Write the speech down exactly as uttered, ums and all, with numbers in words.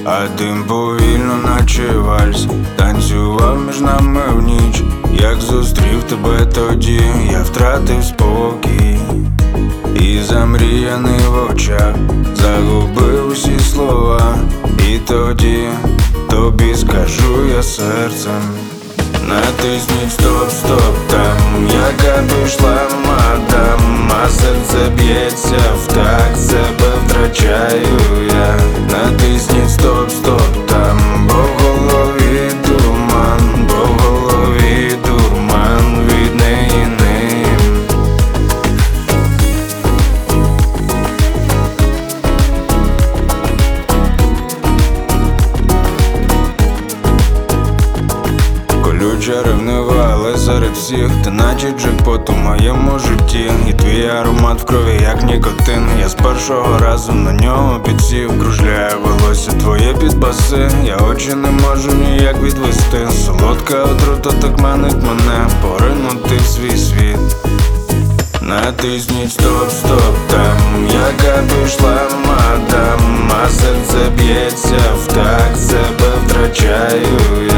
а дим повільно, наче вальс, танцював між нами в ніч. Як зустрів тебе тоді, я втратив спокій, і замріяний в очах загубив усі слова. І тоді тобі скажу я серцем: натисніть стоп, стоп там, яка пішла мадам, а серце б'ється в такт, себе втрачаю я. Натисніть стоп, стоп там, бо в голові туман, бо в голові туман від неї ним. Колюча ревнива, але серед всіх ти наче джекпот у моєму житті. І твій аромат в крові, як нікотин. Я з першого разу на нього підсів. Кружляє волосся твоє під баси, я очі не можу ніяк відвести. Солодка отрута так манить мене поринути в свій світ. Натисніть стоп, стоп там, яка пішла мадам, а серце б'ється в такт, себе втрачаю